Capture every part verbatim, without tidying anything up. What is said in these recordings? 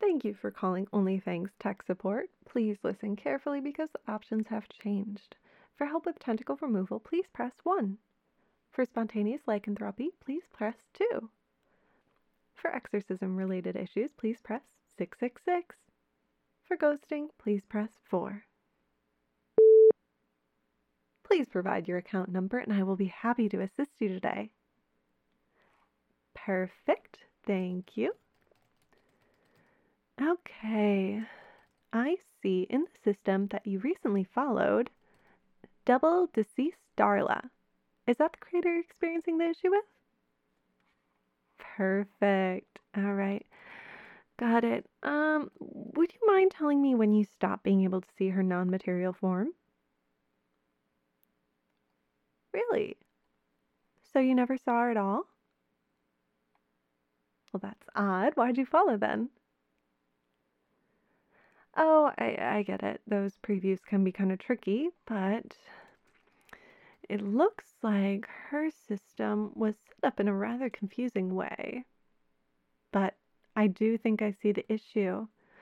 Thank you for calling OnlyFangs Tech Support. Please listen carefully because the options have changed. For help with tentacle removal, please press one. For spontaneous lycanthropy, please press two. For exorcism-related issues, please press six six six. For ghosting, please press four. Please provide your account number and I will be happy to assist you today. Perfect. Thank you. Okay. I see in the system that you recently followed Double Deceased Darla. Is that the creator you're experiencing the issue with? Perfect. All right. Got it. Um, would you mind telling me when you stopped being able to see her non-material form? Really? So you never saw her at all? Well, that's odd. Why'd you follow then? Oh, I, I get it. Those previews can be kind of tricky, but it looks like her system was set up in a rather confusing way. But I do think I see the issue.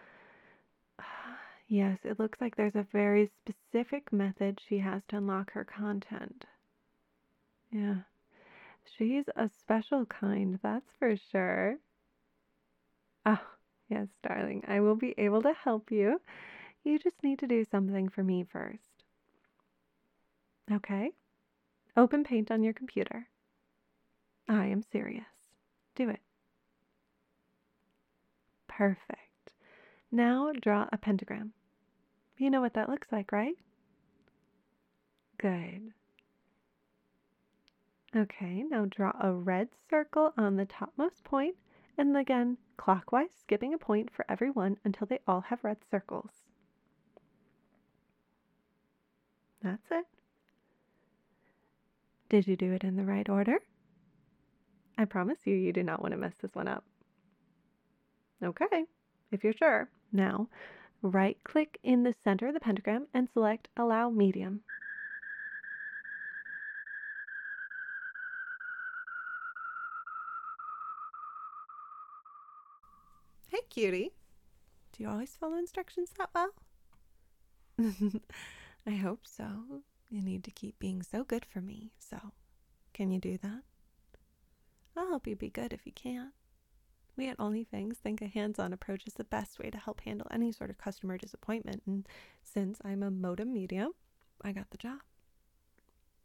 Yes, it looks like there's a very specific method she has to unlock her content. Yeah, she's a special kind, that's for sure. Oh, yes, darling, I will be able to help you. You just need to do something for me first. Okay? Open Paint on your computer. I am serious. Do it. Perfect. Now draw a pentagram. You know what that looks like, right? Good. Okay, now draw a red circle on the topmost point, and again, clockwise, skipping a point for every one until they all have red circles. That's it. Did you do it in the right order? I promise you, you do not want to mess this one up. Okay, if you're sure. Now, right-click in the center of the pentagram and select Allow Medium. Hey, cutie. Do you always follow instructions that well? I hope so. You need to keep being so good for me, so can you do that? I'll help you be good if you can't. We at OnlyFangs think a hands-on approach is the best way to help handle any sort of customer disappointment, and since I'm a modem medium, I got the job.